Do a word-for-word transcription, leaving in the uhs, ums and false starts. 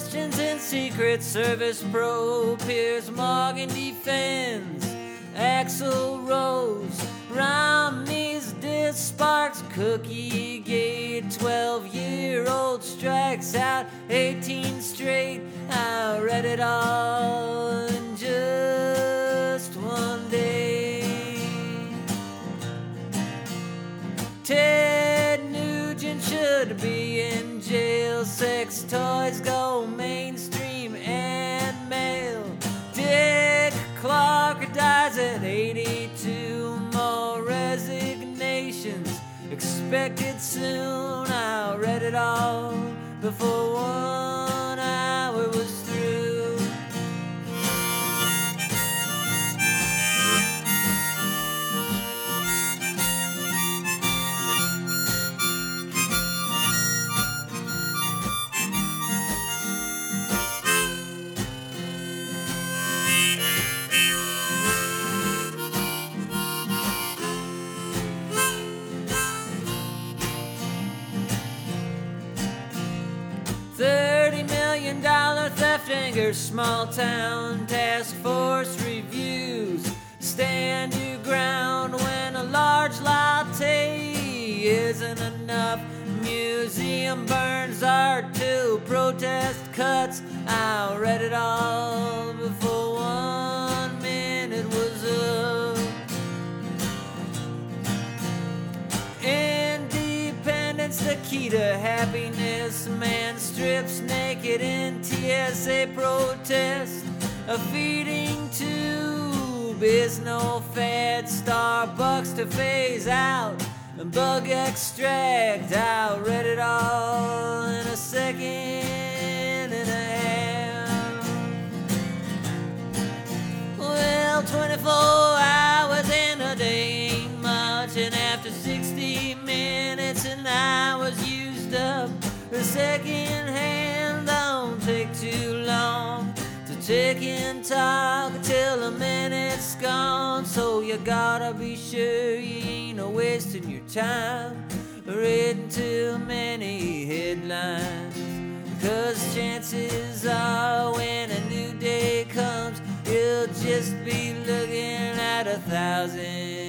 questions in Secret Service probe. Piers Morgan defends Axl Rose. Romney's diss sparks Cookie Gate. Twelve-year-old strikes out eighteen straight. I read it all in just one day. Ted Nugent should be in jail. Sex toys go mainstream and male. Dick Clark dies at eighty-two. More resignations expected soon. I read it all before one hour was through. Thirty million dollar theft anger, small town task force reviews. Stand your ground when a large latte isn't enough. Museum burns art till protest cuts. I read it all before one minute was up. Independence, the key to happiness. Man strips naked in T S A protest. A feeding tube is no fad. Starbucks to phase out. Bug extract. I read it all in a second and a half. Well, twenty-four hours in a day ain't much, and after sixty minutes and I was used up. The second hand don't take too long to take and talk till a minute's gone. So you gotta be sure you ain't a wasting your time reading too many headlines. Cause chances are when a new day comes, you'll just be looking at a thousand